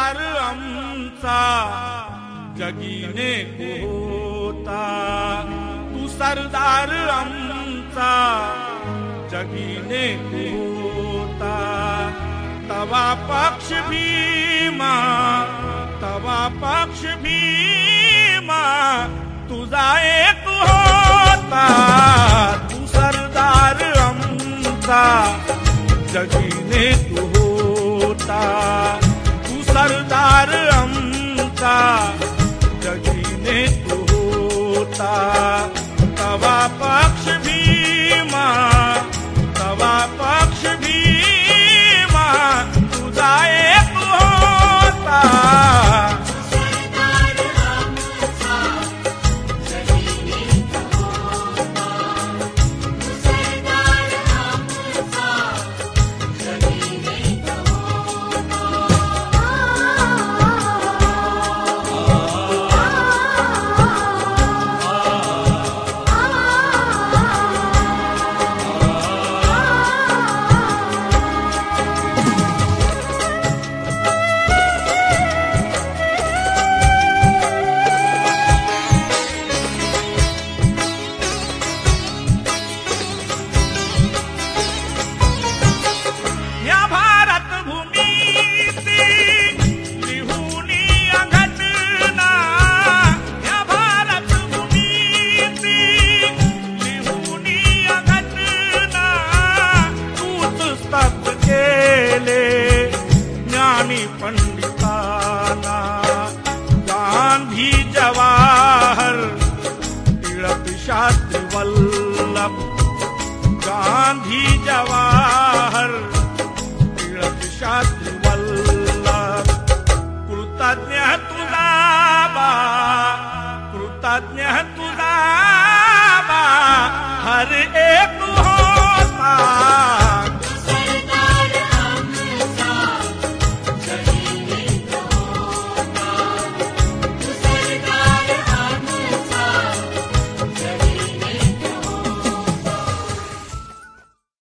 सरदार आमचा जगीने होता, तू सरदार आमचा जगीने होता. तवा पक्ष भीमा, तवा पक्ष भीमा तुझा एक होता. तू सरदार आमचा जगीने तू होता, तू सरदार आमचा जगीने तू होता. तवा पक्ष भीमा, तवा पक्ष भीमा तुझा एक होता. पंडिताना गांधी जवाहर टिळक शास्त्री वल्लभ, गांधी जवाहर टिळक शास्त्री वल्लभ. कृतज्ञ तुझा बा, कृतज्ञ तुझा बा हर एक होता.